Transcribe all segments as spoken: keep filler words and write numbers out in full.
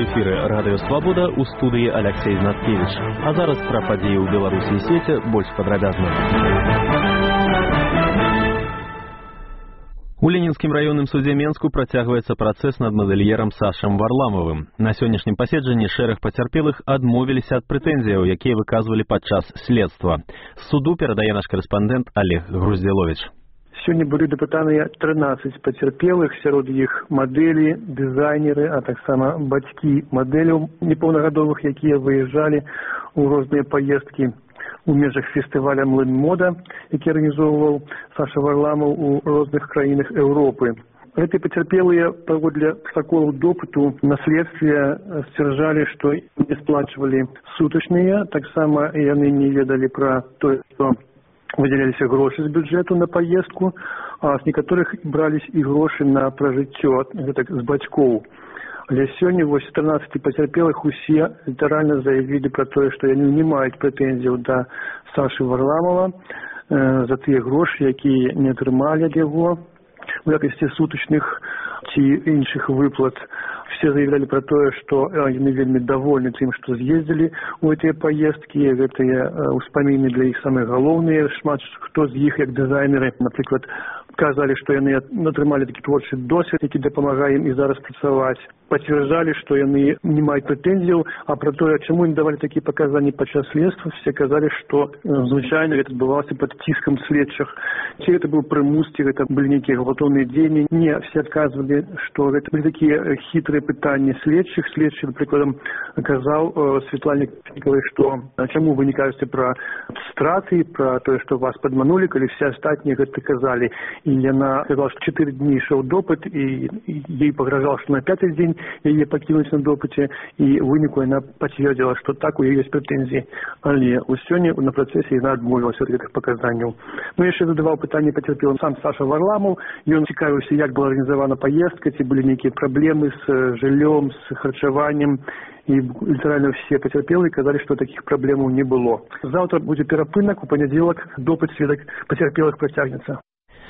эфіры радыё Свабода, у студыі Алексей Знаткевич. А зараз пра падзеі ў Беларусі і свеце больш падрабязна. У Ленінскім раённым судзе Менску працягваецца працэс над мадэльерам Сашам Варламовым. На сённяшнім паседжанні шэраг пацярпелых адмовіліся ад прэтэнзіяў, якія выказвалі падчас следства. З суду перадае наш карэспандэнт Олег Груздзеловіч. Сёння былі дапытаныя трынаццаць пацярпелых, сярод іх мадэлі, дызайнеры, а таксама бацькі мадэляў непаўнагадовых, якія выязджалі ў розныя паездкі у межах фестываля «Млын мода», які арганізоўваў Саша Варламов у розных краінах Еўропы. Гэтыя пацярпелыя паводле протаколаў допыту на следстве сцвярджалі, што не сплачвалі сутачныя, таксама яны не ведалі пра тое, што выдзяляліся грошы з бюджэту на паездку, а з некаторых брались і грошы на пражыццё, гэта з бацькоў. Але сёння вось трынаццаць пацярпелых усе літаральна заявілі пра тое, што яны не маюць прэтэнзіяў да Сашы Варламова э, за тыя грошы, якія не атрымалі ад яго у якасці сутачных ці іншых выплат. Все заявлялі пра тое, што яны вельмі давольны тым, што з'ездзілі ў гэтыя паездкі, гэтыя ўспаміны для іх самыя галоўныя. Шмат хто з іх, як дызайнеры, напрыклад, казалі, што яны атрымалі такі творчы досвед, які дапамагае ім і зараз працаваць. Пацвярджалі, што яны не маюць прэтэнзіяў, а пра тое, чаму ім давалі такія паказанні падчас следства, все казалі, што звычайна гэта адбывалася пад ціскам следчых. Ці гэта быў прымус, ці гэта былі нейкія гвалтоўныя дзеянні. Не, все адказвалі, што гэта былі такія хітрыя пытанні следчых. Следчы, прыкладам, казаў э, Светлане Копенковой, што чаму вы не кажаце пра страты, пра тое, што вас падманулі, калі все астатнія гэта казалі. І яна сказала, што чатыры дні ішоў допыт, і, і ей пагражала, што на пяты дзень яе пакінуць на допыце, і ў выніку яна пацвердзіла, што так у яе ёсць прэтэнзіі. Але ў сёння на працэсе яна адмовілася ад гэтых паказанняў. Ну, яшчэ задаваў пытанне пацярпелым сам Саша Варламов, і ён цікавіўся, як была арганізавана паездка, ці былі нейкія праблемы з жыллём, з харчаваннем, і літаральна все пацярпелыя казалі, што такіх праблемаў не было. Заўтра будзе перапынак, у панядзелак допыт сведак пацярпелых працягнецца.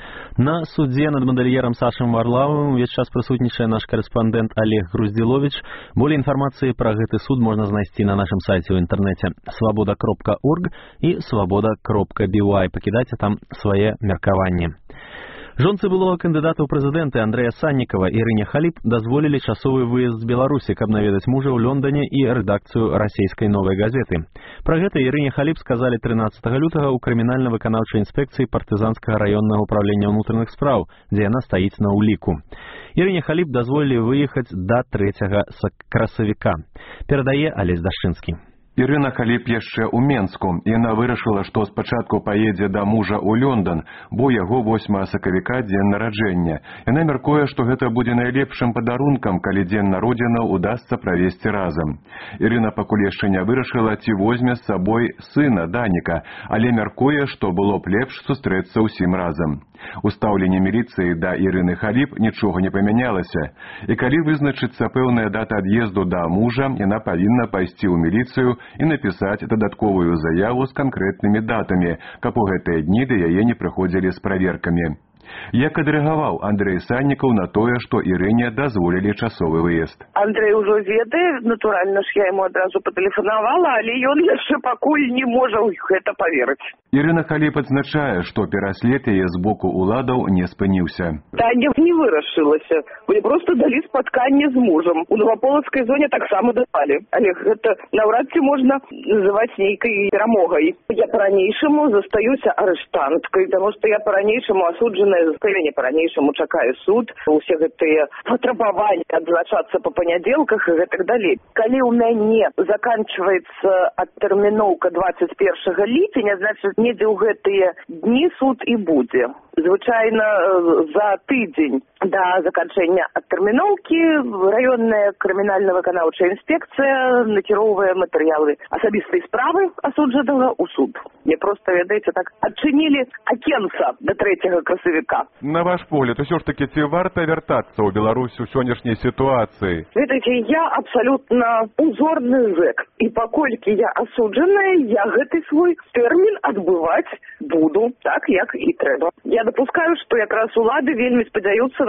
На судзе над мадэльерам Сашам Варламовым увесь час прысутнічае наш карэспандэнт Олег Груздзеловіч. Болей інфармацыі пра гэты суд можна знайсці на нашым сайце ў інтэрнэце свабода кропка орг і свабода кропка би вай. Пакідайце там свае меркаванні. Жонцы былога кандыдата ў прэзідэнты Андрэя Саннікава і Ірыне Халіп дазволілі часовы выезд з Беларусі, каб наведаць мужа ў Лондоне і рэдакцыю расійскай новай газеты. Пра гэта Ірыне Халіп сказалі трынаццатага лютага ў крымінальна-выканаўчай інспекцыі партызанскага раённага ўправлення ўнутраных спраў, дзе яна стаіць на ўліку. Ірыне Халіп дазволілі выехаць да трэцяга красавіка. Перадае Алесь Дашчынскі. Ірына Халіп яшчэ ў Менску. Яна вырашыла, што спачатку паедзе да мужа ў Лондон, бо яго восьмага сакавіка дзень нараджэння. Яна мяркуе, што гэта будзе найлепшым падарункам, калі дзень народзінаў удасца правесці разам. Ірына пакуль яшчэ не вырашыла, ці возьме з сабой сына Даніка, але мяркуе, што было б лепш сустрэцца ўсім разам. У стаўленні міліцыі да Ірыны Халіп нічога не памянялася. І калі вызначыцца пэўная дата ад'езду да мужа, яна павінна пайсці ў міліцыю і напісаць дадатковую заяву з канкрэтнымі датамі, каб у гэтыя дні да яе не прыходзілі з праверкамі. Як адрэагаваў Андрэй Саннікаў на тое, што Ірыне дазволілі часовы выезд? Андрэй ужо ведае, натуральна ж я яму адразу патэлефанавала, але ён яшчэ пакуль не можа ў гэта паверыць. Ірына Халіп адзначае, што пераслед яе з боку ўладаў не спыніўся. Таня не вырашылася. Мне проста далі спатканне з мужам. У Новаполацкай зоне таксама дапалі. Але гэта наўрад ці можна называць нейкай перамогай. Я па-ранейшаму застаюся арыштанткай, таму што я па-ранейшаму асуджаная заставение по-ранейшаму чакае суд, усе гэтыя патрабаванні адзначацца па панядзелках і гэтак далей. Калі ў мяне заканчваецца адтэрміноўка дваццаць першага ліпеня, значыць, недзе ў гэтыя дні суд і будзе. Звычайна за тыдзень да заканчэння адтэрміноўкі раённая крымінальна-выканаўчая інспекцыя накіроўвае матэрыялы асабістай справы асуджанага ў суд. Мне проста, ведаеце, так адчынілі акенца да трэцяга красавіка. На ваш погляд, усё ж такі, ці варта вяртацца ў Беларусь у сённяшняй сітуацыі? Ведаеце, я абсалютна узорны зэк. І паколькі я асуджаная, я гэты свой тэрмін адбываць буду так, як і трэба. Я дапускаю, што якраз улады вельмі спадзяюцца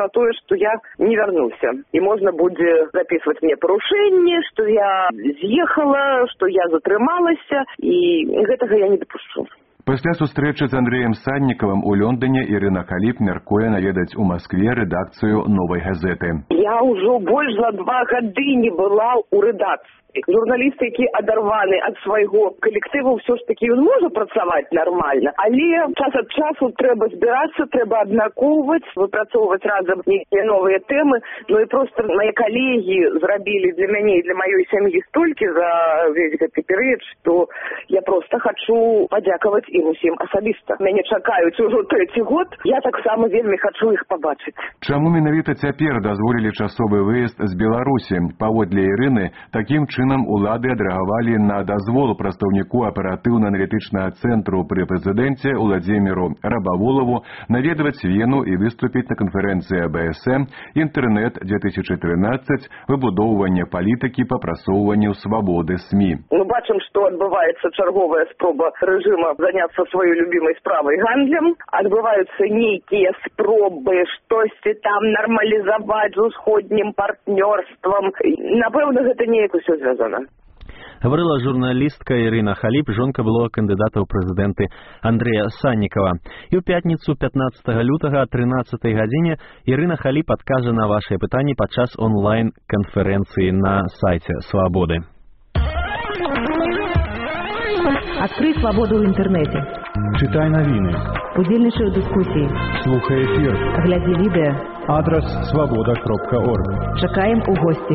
на тое, што я не вярнуся. І можна будзе записываць мне парушэнне, што я з'ехала, што я затрымалася, і гэтага я не дапушчу. Пасля сустрэчы з Андрэем Саннікавым у Лондоне Ірына Халіп мяркуе наведаць у Маскве рэдакцыю «Новай газеты». Я ўжо больш за два гады не была ў рэдакцыі. Журналісты, які адарваны ад свайго калектыву, ўсё ж такі ён можа працаваць нармальна, але час ад часу трэба збірацца, трэба абмяркоўваць, выпрацоўваць разам нейкія новыя тэмы. Ну і проста мае калегі зрабілі для мяне і для маёй сям'і столькі за весь гэты перыяд, што я проста хачу падзякаваць ім усім асабіста. Мяне чакаюць ужо трэці год, я таксама вельмі хачу іх пабачыць. Чаму менавіта цяпер дазволілі часовы выезд з Беларусі? Паводле Ірыны, такім чынам улады адрэагавалі на дазвол прадстаўніку аператыўна-аналітычнага цэнтру пры прэзідэнце Уладзіміру Рабаволаву наведваць Вену і выступіць на канферэнцыі бэ эс эм «Інтэрнэт две тысячи тринадцать. Выбудоўванне палітыкі па прасоўванню свабоды СМІ». Мы бачым, што адбываецца чарговая спроба рэжыма заняцца сваёй любімай справай гандлем, адбываюцца нейкія спробы штосьці там нармалізаваць з усходнім партнёрствам. Напэўна, гэта неяк усё звязана. Говорила журналістка Ірына Халіп, жонка былого кандидата ў прэзідэнты Андрэя Саннікава. І ў пятніцу пятнадцатага лютага о тринадцатай гадзіне Ірына Халіп адкажа на вашыя пытанні падчас онлайн-канферэнцыі на сайце Свабоды. Открой свободу в интернете. Читай новины. Удзельнічай у дыскусіі. Слухай эфир. Глядзі відэа. Адрес свобода кропка орг. Чакаем у гости.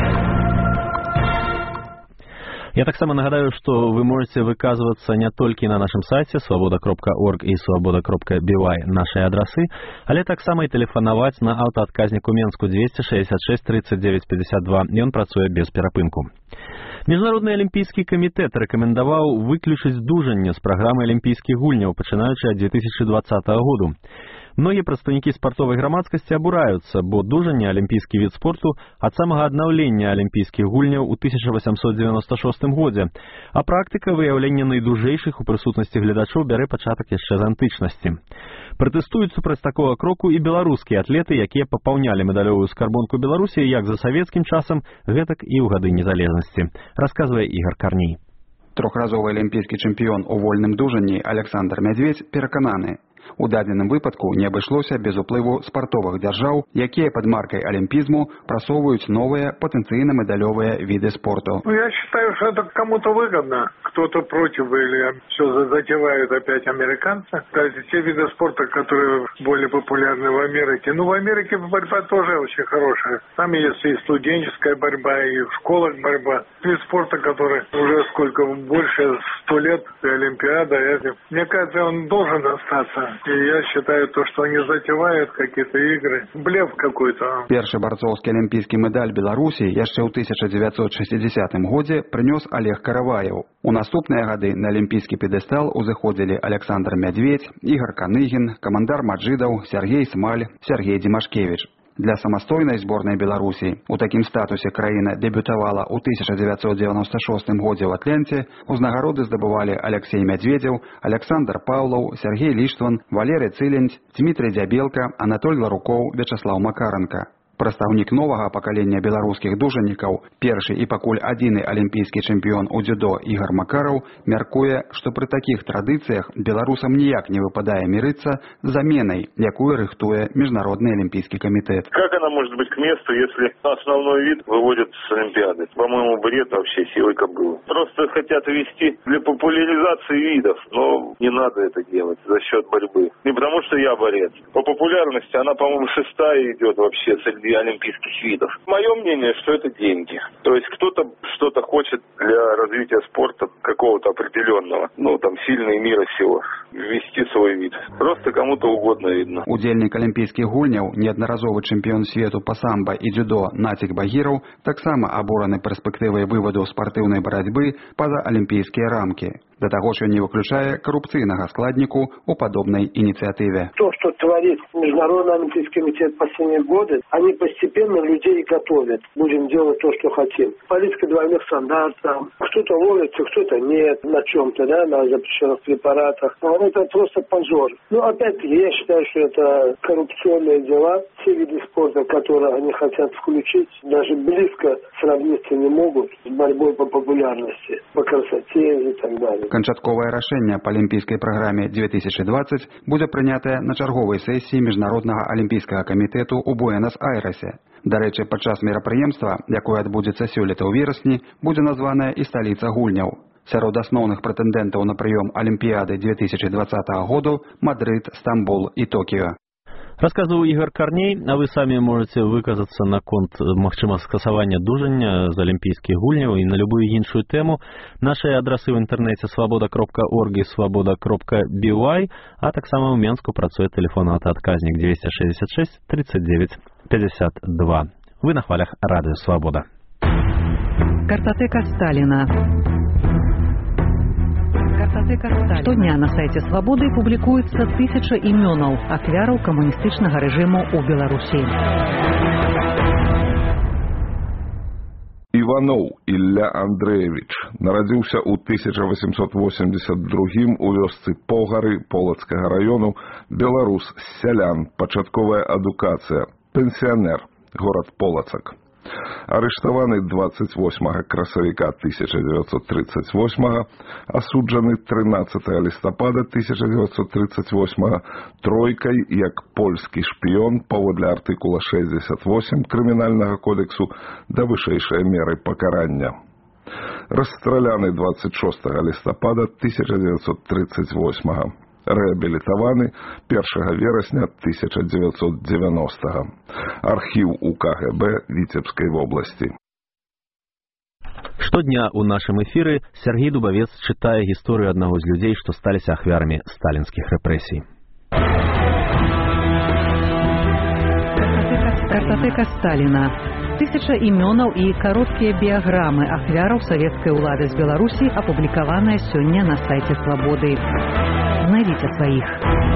Я таксама нагадаю, што вы можете выказвацца не толькі на нашым сайце свобода кропка орг і свобода кропка би вай нашыя адрасы, але таксама і тэлефанаваць на аўтаадказніку Менску двести шестьдесят шесть тридцать девять пятьдесят два. Ён працуе без перапынку. Міжнародны алімпійскі камітэт рэкамендаваў выключыць дужанне з праграмы алімпійскіх гульняў, пачынаючы ад две тысячи двадцатага году. Многія прадстаўнікі спартовай грамадскасці абураюцца, бо дужанне алімпійскі від спорту ад самага аднаўлення алімпійскіх гульняў у тысяча восемьсот девяносто шостым годзе, а практыка выяўлення найдужэйшых у прысутнасці гледачоў бярэ пачатак яшчэ з антычнасці. Пратэстуюць супраць такога кроку і беларускія атлеты, якія папаўнялі медалёвую скарбонку Беларусі як за савецкім часам, гэтак і ў гады незалежнасці, расказвае Ігор Карней. Трохразовы алімпійскі чэмпіён у вольным дужанні Александр Мядзведзь перакананы. У дадзеным выпадку не абышлося без уплыву спартовых дзяржаў, якія пад маркай алімпізму прасоўваюць новыя патэнцыйна медалёвыя виды спорту. Ну, я считаю, что это кому-то выгодно. Кто-то против или все затевают опять американцы. Кстати, те виды спорта, которые более популярны в Америке. Ну, в Америке борьба тоже очень хорошая. Там есть и студенческая борьба, и в школах борьба. Вид спорта, который уже сколько больше сто лет, и Олимпиада. Это, мне кажется, он должен остаться. И я считаю, то, что они затевают какие-то игры, блеф какой-то. Першы барцоўскі алімпійскі медаль Беларусі яшчэ ў тысяча девятьсот шестидесятым годзе прынёс Олег Караваеў. У наступныя гады на алімпійскі п'едэстал узыходзілі Александр Мядзведзь, Ігор Каныгін, камандар Маджидаў, Сергей Смаль, Сергей Димашкевич. Для самастойнай зборнай Беларусі у такім статусе краіна дэбютавала ў тысяча девятьсот девяносто шостым годзе ў Атленце. Узнагароды здабывалі Алексей Мядзведзеў, Александр Паўлаў, Сергей Ліштван, Валерый Цылень, Дмітрый Дзябелка, Анатоль Ларукоў, Вячаслаў Макаренко. Прадстаўнік новага пакалення беларускіх дужанікаў, першы і пакуль адзіны алімпійскі чэмпіён у дзюдо Ігор Макараў, мяркуе, што пры такіх традыцыях беларусам ніяк не выпадае мірыцца з заменай, якую рыхтуе Міжнародны алімпійскі камітэт. Как она может быть к месту, если основной вид выводят с Олимпиады? По-моему, бред вообще, силой кобылы. Просто хотят ввести для популяризации видов, но не надо это делать за счет борьбы. Не потому что я борец. По популярности она, по-моему, шестая идет вообще среди олимпийских видов. Мое мнение, что это деньги. То есть кто-то что-то хочет для развития спорта какого-то определенного, ну там сильный мира сего, ввести свой вид. Просто кому-то угодно видно. Удзельнік алімпійскіх гульняў, неаднаразовы чэмпіён свету па самба і дзюдо Націк Багіраў таксама абураны перспектывай вываду спартыўнай барацьбы па-за алімпійскія рамкі. Да таго ж ён не выключае карупцыйнага складніку у падобнай ініцыятыве. То, что творит Международный олимпийский комитет в последние годы, они постепенно людей готовят. Будем делать то, что хотим. Политика двойных стандартов. Кто-то ловится, кто-то нет на чем-то, да, на запрещенных препаратах. Но это просто позор. Ну, опять-таки, я считаю, что это коррупционные дела. Все виды спорта, которые они хотят включить, даже близко сравниться не могут с борьбой по популярности, по красоте и так далее. Канчатковае рашэнне па алімпійскай праграме две тысячи двадцать будзе прынятае на чарговай сесіі Міжнароднага алімпійскага камітэту ў Буэнас-Айрэсе. Дарэчы, падчас мерапрыемства, якое адбудзецца сёлета ў верасні, будзе названая і сталіца гульняў. Сярод асноўных прэтэндэнтаў на прыём Алімпіяды две тысячи двадцатого году Мадрид, Стамбул і Токіо. Расказваў Ігор Карней, а вы самі можете выказацца наконт магчымага скасавання дужання з алімпійскіх гульняў і на любую іншую тэму. Нашыя адрасы ў інтэрнэце свабода кропка орг і свабода кропка би вай, а таксама ў Менску працуе тэлефон аўтаадказнік двести шестьдесят шесть тридцать девять пятьдесят два. Вы на хвалях радыё Свабода. Картотека Сталина. Штодня на сайте «Свободы» публикуется тысяча именов ахвяраў камуністычнага рэжыму ў Беларусі. Иванов Ілля Андреевич нарадзіўся ў тысяча восемьсот восемьдесят другім у вёсцы Погары Полацкага району, беларус, сялян, пачатковая адукацыя, пенсіянер, горад Полацак. Арыштаваны двадцать восьмага красавіка тысяча девятьсот тридцать восьмага, асуджаны тринадцатого лістапада тысяча девятьсот тридцать восьмага тройкай як польскі шпіён паводле артыкула шестьдесят восемь крымінальнага кодексу да вышэйшай меры пакарання. Расстраляны двадцать шостага лістапада тысяча девятьсот тридцать восьмага. Рэабілітаваны першага верасня тысяча девятьсот девяностого. Архіў у ка гэ бэ Віцебскай вобласці. Штодня ў нашым эфіры Сергей Дубавец чытае гісторыю аднаго з людзей, што сталіся ахвярамі сталінскіх рэпрэсій. Картотека Сталина. Тысяча именов и короткие биограммы ахвяраў савецкай улады з Беларусі апублікаваныя сёння на сайте «Свободы». Знайдите своих.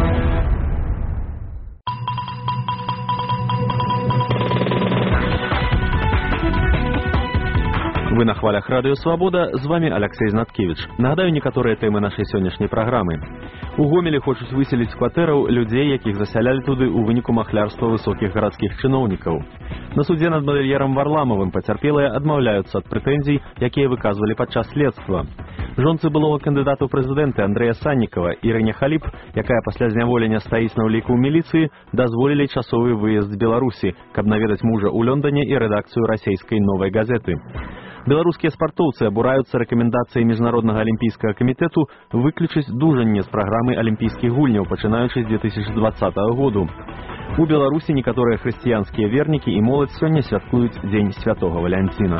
Вы на хвалях радыё Свабода, з вами Алексей Знаткевич. Нагадаю некаторыя тэмы нашай сённяшняй праграмы. У Гомелі хочуць выселіць з кватэраў людзей, якіх засялялі туды ў выніку махлярства высокіх гарадскіх чыноўнікаў. На судзе над мадэльерам Варламовым пацярпелыя адмаўляюцца ад прэтэнзій, якія выказвалі падчас следства. Жонцы былога кандыдата ў прэзідэнты Андрэя Саннікава, Ірыне Халіп, якая пасля зняволення стаіць на ўліку ў міліцыі, дазволілі часовы выезд з Беларусі, каб наведаць мужа ў Лондоне і рэдакцыю расійскай «Новай газеты». Беларускія спартоўцы абураюцца рэкамендацыяй Міжнароднага алімпійскага камітэту выключыць дужанне з праграмы алімпійскіх гульняў, пачынаючы з две тысячи двадцатого году. У Беларусі некаторыя хрысціянскія вернікі і моладзь сёння святкуюць Дзень святога Валянціна.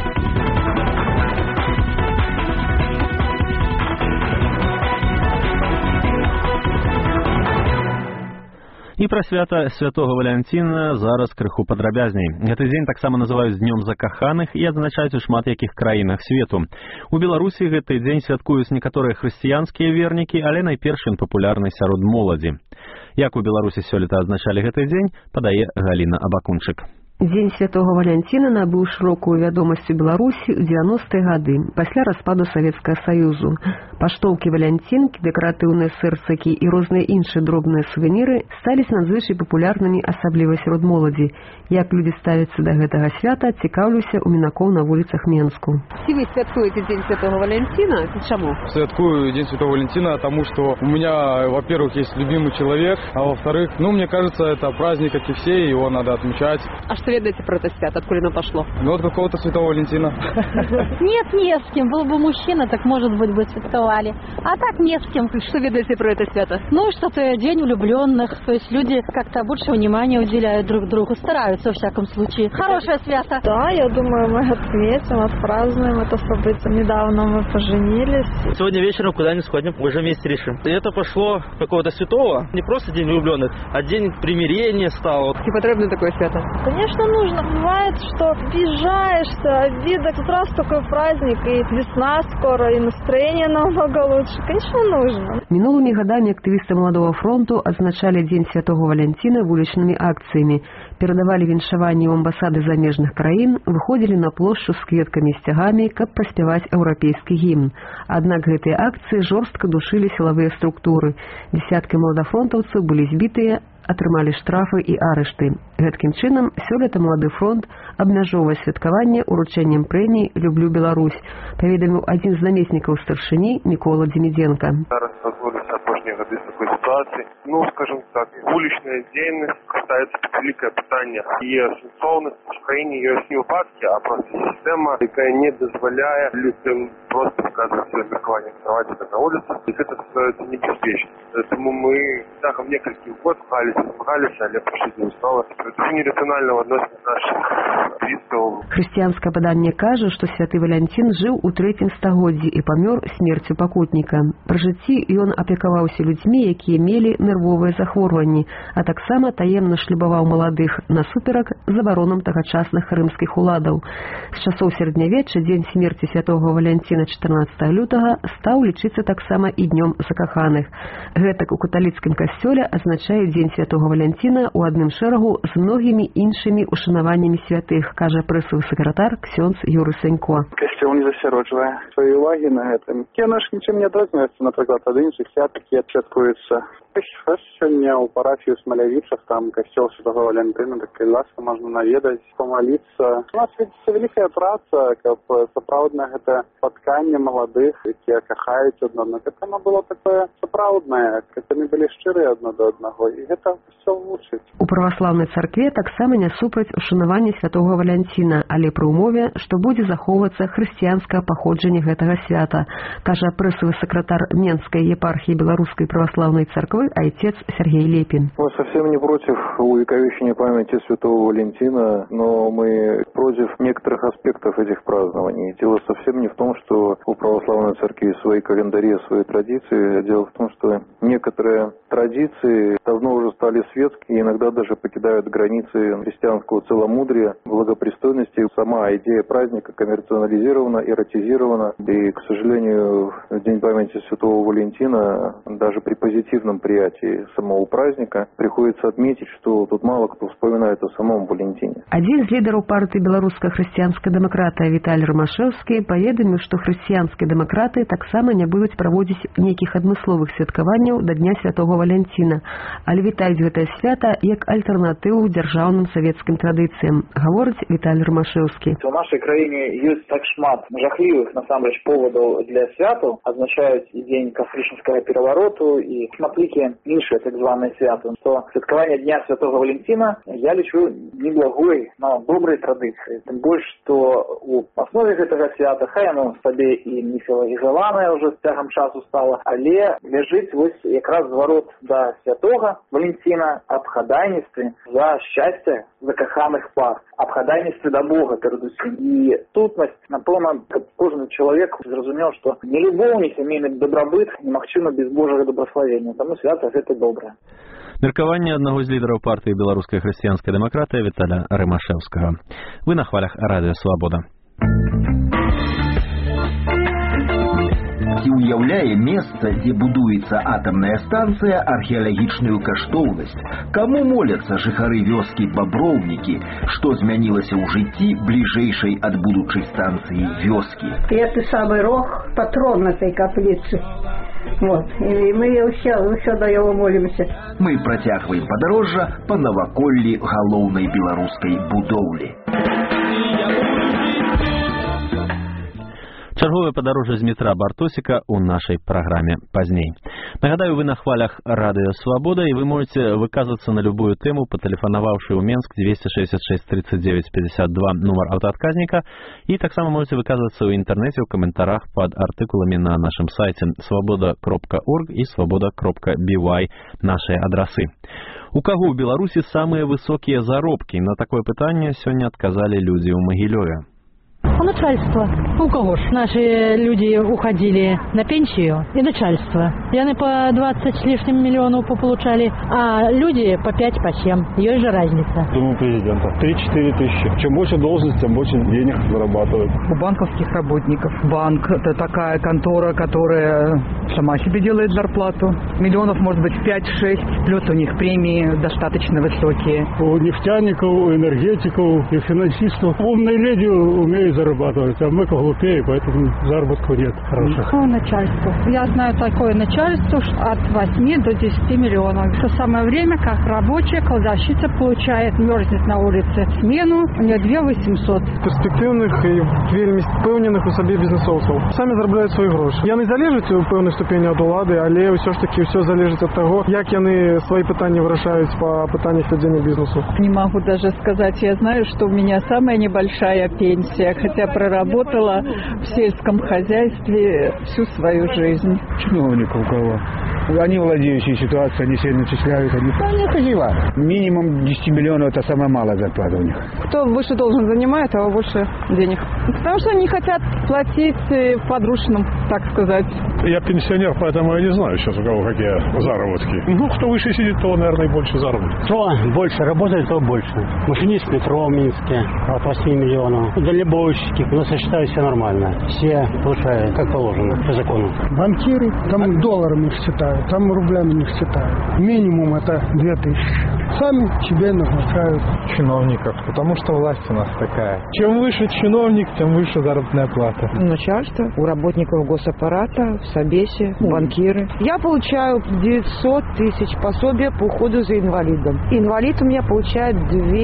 І пра свята святога Валянціна зараз крыху падрабязней. Гэты дзень таксама называюць днём закаханых і адзначаюць у шмат якіх краінах свету. У Беларусі гэты дзень святкуюць некаторыя хрысціянскія вернікі, але найперш ён папулярны сярод моладзі. Як у Беларусі сёлета адзначалі гэты дзень, падае Галіна Абакунчык. Дзень святого Валянціна набыў шырокую вядомасць у Беларусі ў дзевяностыя гады, пасля распаду Савецкага Саюзу. Паштоўкі валянцінкі, дэкаратыўныя сэрцакі і розныя іншыя дробныя сувеніры сталі надзвычай папулярнымі, асабліва сярод моладзі. Як людзі ставяцца да гэтага свята, цікаўлюся у мінакоў на вуліцах Менску. Ці вы святкуеце Дзень святого Валянціна? Чаму? Святкую День святого Валентина, потому что у меня, во-первых, есть любимый человек, а во-вторых, ну, мне кажется, это праздник, как и все, его надо отмечать. А что ведаете про это свято? Откуда оно пошло? Ну, от какого-то святого Валентина. Нет, не с кем. Был бы мужчина, так, может быть, бы святковали. А так не с кем. Что ведаете про это свято? Ну, что-то день влюбленных. То есть люди как-то больше внимания уделяют друг другу. Стараются, во всяком случае. Хорошее свято. Да, я думаю, мы отметим, отпразднуем это событие. Недавно мы поженились. Сегодня вечером куда-нибудь сходим, уже вместе решим. И это пошло какого-то святого. Не просто день влюбленных, а день примирения стал. И потребно такое свято? Конечно. Конечно, нужно. Бывает, что обижаешься, обида. Тут раз такой праздник, и весна скоро, и настроение намного лучше. Конечно, нужно. Минулыми годами активисты Молодого фронту отзначали День Святого Валентина вулічнымі акцыямі, перадавали віншаванні ў амбасады замежных краін, выходзілі на плошчу з кветкамі і сцягамі, каб праспяваць еўрапейскі гімн. Аднак гэтыя акцыі жорстка душылі сілавыя структуры. Десяткі маладафронтаўцаў былі збітыя, атрымалі штрафы і арышты. Гэткім чынам, сёлета Малады фронт абмяжоўвае святкаванне уручэннем прэміі «Люблю Беларусь», паведаміў адзін з намеснікаў старшыні Мікола Дземідзенка. Зараз позволюсь апошнія гады з такой ситуации. Ну, скажем так, уличная деятельность касается великое питание. Ее сенсовность в краине, ее не упадки, а просто система, которая не дозволяет людям просто показывать свое меркование кровати на улице. И это становится небеспечно. Поэтому мы так в нескольких год пхались, пхались, але пошли снова. Это нерационально относится наших активистов. Хрысціянскае паданне кажа, што святы Валянцін жыў у трэцім стагоддзі і памёр смерцю пакутніка. Пры жыцці ён апекаваўся людзьмі, якія мелі нервовыя захворванні, а таксама таемна шлюбаваў маладых насуперак забаронам тагачасных рымскіх уладаў. З часоў сярэднявечча дзень смерці святого Валянціна чатырнаццатага лютага стаў лічыцца таксама і днём закаханых. Гэтак у каталіцкім касцёле азначаюць дзень святого Валянціна ў адным шэрагу з многімі іншымі ушанаваннямі святых, кажа прэсавы сакратар ксёндз Юры Санько. Касцёл не засяроджвае свае ўвагі на гэтым. Яно ж нічым не адрозніваецца, напрыклад, ад іншых свят, якія адсвяткуюцца. Сёння ў парафію Смалявічах, там касцёл святого Валентына, так і ласка можна наведаць, помоліцца. У нас ведзецца вялікая праца, каб сапраўдна гэта спатканне маладых, якія кахаюць адно аднаго. Гэта было такое сапраўднае, каб яны былі шчырыя адно да аднаго, і гэта ўсё вучыць. У праваслаўнай царкве таксама не супраць ушанавання святого Валянціна, але пры ўмове, што будзе захоўвацца хрысціянскае паходжанне гэтага свята, кажа прэсавы сакратар Менскай епархіі Беларускай праваслаўнай царквы отец Сергей Лепин. Мы совсем не против увековечения памяти святого Валентина, но мы против некоторых аспектов этих празднований. Дело совсем не в том, что у православной церкви свои календари, свои традиции. Дело в том, что некоторые традиции давно уже стали светские, иногда даже покидают границы христианского целомудрия, благопристойности. Сама идея праздника коммерциализирована, эротизирована. И, к сожалению, в День памяти святого Валентина даже при позитивном приятии самого праздника приходится отметить, что тут мало кто вспоминает о самом Валентине. Один из лидеров партии белорусская христианская демократа Виталий Ромашевский поведомил, что христианские демократы так само не будут проводить неких адмысловых святкований до Дня Святого Валентина, а вітаюць гэтае свята як альтернативу державным советским традициям, говорит Виталий Ромашевский. У нашей краине есть так шмат жахливых, насамрэч, поводов для святу, означают и день Кастрычніцкага перевороту, и смотрите іншыя так званыя святы, что святкаванне Дня Святого Валентина я лічу неблагой, но доброй традыцыяй. Тым больш, што у аснове гэтага свята, хай яно сабе і не філагізаванае ўжо з цягам часу стала, але ляжыць вось якраз зварот да святога Валентина аб хадайніцтве за шчасце закаханых пар, аб хадайніцтве да Бога перадусім. І сутнасць, напэўна, каб кожны чалавек зразумеў, што ні любоў, ні сямейны дабрабыт немагчыма без Божага добраславення. Таму свята гэта добрае. Меркаванне аднаго з лідараў партыі беларускай хрысціянскай дэмакратыі Віталя Рымашэўскага. Вы на хвалях радыё Свабода. Ці ўяўляе месца, дзе будуецца атамная станцыя, археалагічную каштоўнасць? Каму моляцца жыхары вёскі Баброўнікі? Што змянілася ў жыцці бліжэйшай ад будучай станцыі вёскі? Это самый рог, патрон этой каплицы. Вот. И мы ўсе, ўсе да яго молімся. Мы працягваем падарожжа па наваколлі галоўнай беларускай будоўлі. Чарговае падарожжа з метра Бартосіка ў нашай праграме пазней. Нагадаю, вы на хвалях радыё Свабода, і вы можете выказвацца на любую тэму, патэлефанаваўшы ў Менск двести шестьдесят шесть тридцать девять пятьдесят два нумар аўтаадказніка, і таксама можете выказвацца ў інтэрнэце ў каментарах пад артыкуламі на нашым сайце свабода кропка орг і свабода кропка би вай нашыя адрасы. У каго ў Беларусі самыя высокія заробкі? На такое пытанне сёння адказалі людзі ў Магілёве. У начальства. У кого ж? Наши люди уходили на пенсию и начальство. И они по двадцать с лишним миллионов получали, а люди по пять, по семь. Ее же разница. Думаю, президента. три-четыре тысячи. Чем больше должность, тем больше денег зарабатывают. У банковских работников. Банк – это такая контора, которая сама себе делает зарплату. Миллионов, может быть, пять-шесть. Плюс у них премии достаточно высокие. У нефтяников, у энергетиков и финансистов умные люди умеют зарабатывать, а мы глупее, поэтому заработку нет хороших. У начальства. Я знаю такое начальство от восьми до десяти миллионов. В то самое время, как рабочая кладовщица получает, мерзнет на улице смену, у нее две восемьсот. Перспективних і вельми впевнених у собі бізнесовців. Самі заробляють свої гроші. Вони залежать у певної ступені від влади, але все ж таки все залежить від того, як вони свої питання вирішають по питаннях ведення бізнесу. Не могу даже сказать. Я знаю, что у меня самая небольшая пенсия, хотя проработала в сельском хозяйстве всю свою жизнь. Чиновников у кого? Они владеющие ситуацией, они себе начисляют. Они... Они хозяева. Минимум десять миллионов – это самая малая зарплата у них. Кто выше должен занимает, того больше денег. Потому что они хотят платить в подручном, так сказать. Я пенсионер, поэтому я не знаю сейчас, у кого какие заработки. Ну, кто выше сидит, того, наверное, и больше заработок. Кто больше работает, то больше. Машинист метро в Минске от восьми миллионов. Дальнобойщики. У нас, я считаю, все нормально. Все получают, как положено, по закону. Банкиры, там долларами считают, там рублями не считают. Минимум это две тысячи. Сами себе назначают. Чиновников, потому что власть у нас такая. Чем выше чиновник, тем выше заработная плата. Начальство, у работников госаппарата, в Собесе, банкиры. Я получаю девятьсот тысяч пособия по уходу за инвалидом. Инвалид у меня получает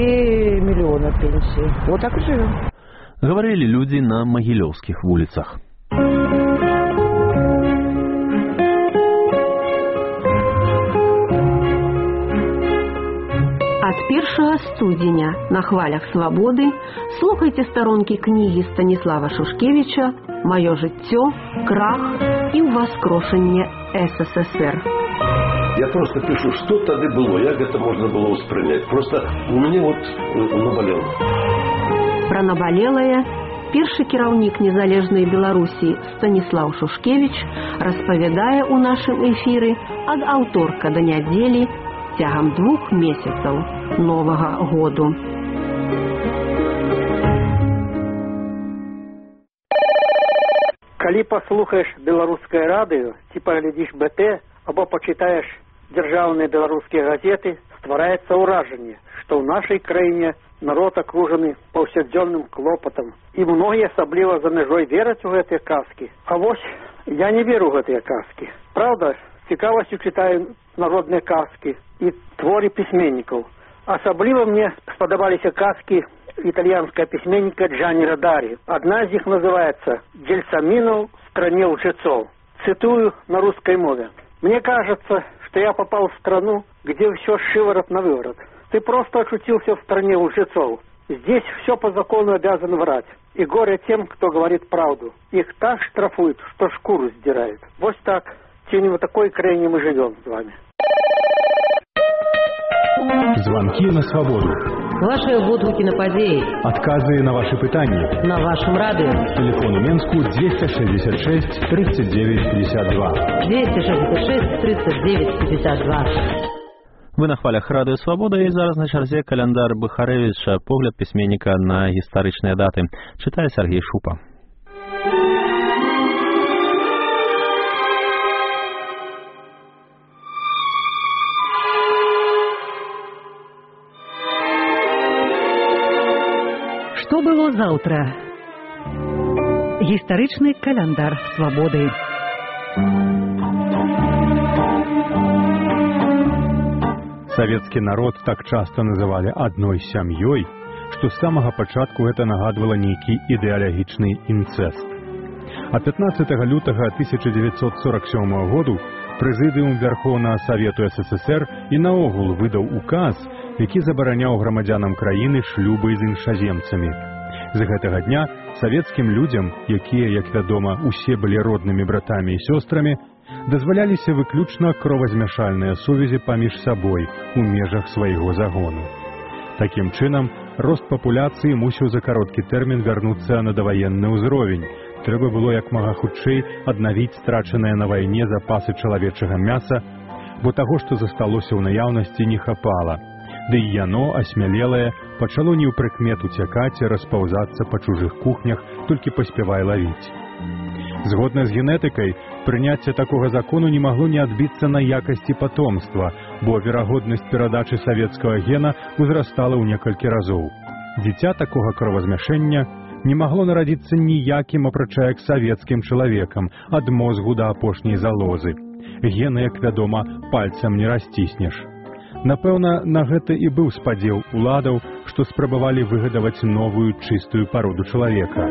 два миллиона пенсии. Вот так и живем. Говорили люди на Могилевских улицах. Ад першага студзеня на хвалях свабоды слухайце старонкі кнігі Станіслава Шушкевіча «Маё жыццё, крах і ўваскрошанне СССР». Я просто пишу, что тогда было, как это можно было воспринять. Просто у меня вот наболело. Про наболелае першы кіраўнік незалежнай Беларусі Станіслав Шушкевіч распавядае ў нашым эфіры ад аўторка да нядзелі цягам двух месяцаў новага году. Калі паслухаеш беларускае радыё, ці паглядзіш бэ тэ, або пачытаеш дзяржаўныя беларускія газеты, ствараецца ўражанне, што ў нашай краіне народ акружаны паўсядзённым клопатам. І многія, асабліва за мяжой, вераць у гэтыя казкі. А вось я не веру ў гэтыя казкі. Праўда, цікавасцю чытаю народныя казкі і творы пісьменнікаў. Асабліва мне спадабаліся казкі итальянского письменника Джанни Родари. Одна из них называется «Гельсамину в стране лжецов». Цитую на русской мове. «Мне кажется, что я попал в страну, где все шиворот на выворот. Ты просто очутился в стране лжецов. Здесь все по закону обязан врать. И горе тем, кто говорит правду. Их так штрафуют, что шкуру сдирают». Вот так. В тени вот такой краине мы живем с вами. Звонки на свободу. Ваши водгуки на подеи. Отказы на ваши пытания. На вашем радио. Телефон у Менску двести шестьдесят шесть тридцать девять пятьдесят два. двести шестьдесят шесть тридцать девять пятьдесят два. Вы на хвалях Радыё Свабода, і зараз на чарзе каляндар Быхарэвіча, погляд пісьменніка на гістарычныя даты. Чытае Сергей Шупа. Што было заўтра? Гістарычны каляндар свабоды. Советский народ так часто называли одной сям'ёй, что с самого пачатку это нагадывало некий идеологичный инцест. А пятнадцатого лютага тысяча девятьсот сорок седьмого году Прэзідыум Верховнага Савету СССР і наогул выдаў указ, які забараняў грамадзянам краіны шлюбы з іншаземцамі. З гэтага дня савецкім людзям, якія, як вядома, усе былі роднымі братамі і сёстрамі, дазваляліся выключна кровазмяшальныя сувязі паміж сабой у межах свайго загону. Такім чынам, рост папуляцыі мусіў за кароткі тэрмін вярнуцца на даваенны ўзровень. Трэба было як мага хутчэй аднавіць страчаныя на вайне запасы чалавечага мяса, бо таго, што засталося ў наяўнасці, не хапала. Ды і яно, асмялелае, пачало не ў прыкмет уцякаць і распаўзацца па чужых кухнях, толькі паспявай лавіць. Згодна з генетыкай, прыняцце такога закону не магло не адбіцца на якасці патомства, бо верагоднасць перадачы савецкага гена узрастала ў некалькі разоў. Дзіця такога кровазмяшэння не магло нарадзіцца ніякім, апрача як савецкім чалавекам, ад мозгу да апошняй залозы. Гены, як вядома, пальцам не расціснеш. Напэўна, на гэта і быў спадзеў уладаў, што спрабавалі выгадаваць новую чыстую пароду чалавека.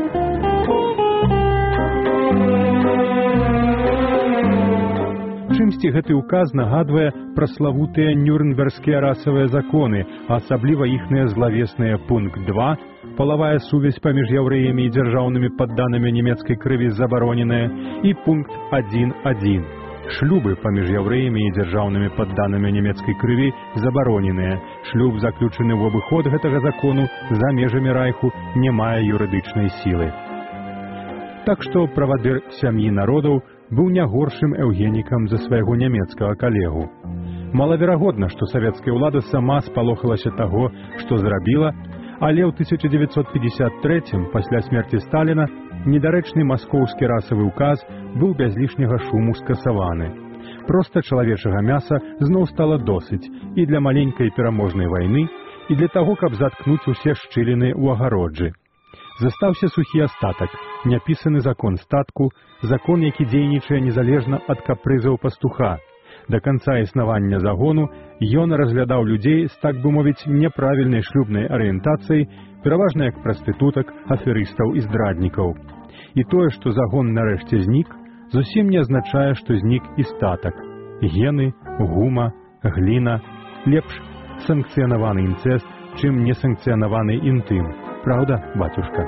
Чымсьці гэты ўказ нагадвае пра славутыя нюрнбергскія расавыя законы, а асабліва іхныя злавесныя пункт два, палавая сувязь паміж яўрэямі і дзяржаўнымі падданымі нямецкай крыві забароненая, і пункт адзін адзін. Шлюбы паміж яўрэямі і дзяржаўнымі падданымі нямецкай крыві забароненыя. Шлюб, заключаны ў абыход гэтага закону за межамі райху, не мае юрыдычнай сілы. Так што правадыр сям'і народаў быў не горшым эўгенікам за свайго нямецкага калегу. Малаверагодна, што савецкая ўлада сама спалохалася таго, што зрабіла, але ў тысяча дзевяцьсот пятьдесят трэцім, пасля смерці Сталіна, недарэчны маскоўскі расавы ўказ быў без лішняга шуму скасаваны. Проста чалавечага мяса зноў стала досыць і для маленькай пераможнай вайны, і для таго, каб заткнуць усе шчыліны ў агароджы. Застаўся сухі астатак, няпісаны закон статку, закон, які дзейнічае незалежна ад капрызаў пастуха. Да канца існавання загону ён разглядаў людзей з, так бы мовіць, няправільнай шлюбнай арыентацыяй, пераважна як прастытутак, аферыстаў і здраднікаў. І тое, што загон нарэшце знік, зусім не азначае, што знік і статак. Гены, гума, гліна, лепш санкцыянаваны інцэст, чым несанкцыянаваны інтым. Правда, батюшка?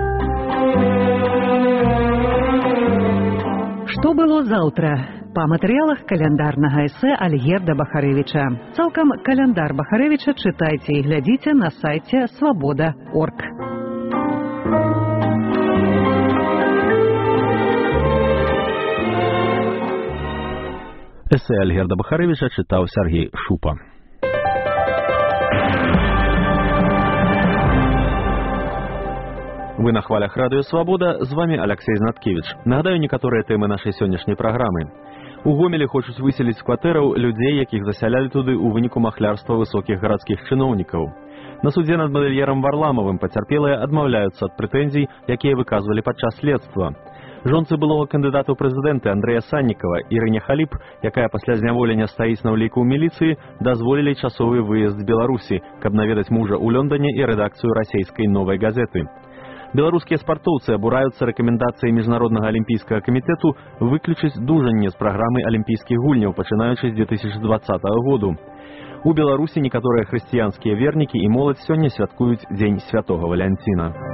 Што было заўтра? Па матэрыялах каляндарнага эсэ Альгерда Бахарэвіча. Цалкам каляндар Бахарэвіча чытайце і глядзіце на сайце свабода точка орг. Эсэ Альгерда Бахарэвіча чытаў Сергей Шупа. Вы на хвалях радыё «Свабода», з вами Алексей Знаткевич. Нагадаю некаторыя тэмы нашай сённяшняй праграмы. У Гомелі хочуць выселіць з кватэраў людзей, якіх засялялі туды ў выніку махлярства высокіх гарадскіх чыноўнікаў. На судзе над мадэльерам Варламавым пацярпелыя адмаўляюцца ад прэтэнзій, якія выказвалі падчас следства. Жонцы былога кандыдата ў прэзідэнты Андрэя Саннікава, Ірыне Халіп, якая пасля зняволення стаіць на ўліку ў міліцыі, дазволілі часовы выезд з Беларусі, каб наведаць мужа ў Лондоне і рэдакцыю расійскай «Новай газеты». Беларускія спартоўцы абураюцца рэкамендацыяй міжнароднага алімпійскага камітэту выключыць дужанне з праграмы алімпійскіх гульняў, пачынаючы з две тысячи двадцатага году. У Беларусі некаторыя хрысціянскія вернікі і моладзь сёння святкуюць дзень святога Валянціна.